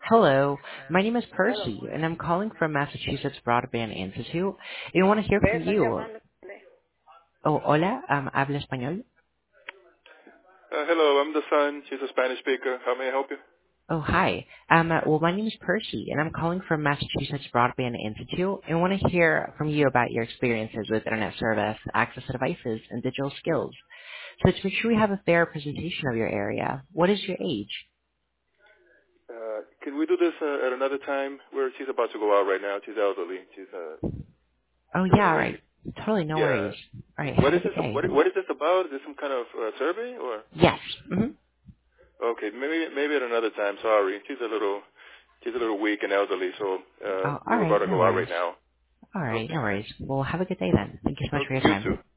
Hello, my name is Hello. Percy, and I'm calling from Massachusetts Broadband Institute. I want to hear ¿De from están you. llamando? Oh, hola, ¿habla español? Hello, I'm the son. She's a Spanish speaker. How may I help you? Oh, hi. Well, my name is Percy, and I'm calling from Massachusetts Broadband Institute. I want to hear from you about your experiences with Internet service, access to devices, and digital skills. So to make sure we have a fair presentation of your area, what is your age? Can we do this at another time? Where she's about to go out right now. She's elderly. She's Oh, going yeah, all away. right. Totally, no Yeah. worries. All right, What have a is good this? day. What is this about? Is this some kind of survey or? Yes. Mm-hmm. Okay, maybe at another time. Sorry, she's a little weak and elderly, so Oh, all we're right, about to no go out worries. right now. All right, Okay. no worries. Well, have a good day then. Thank you so much for your You time. too.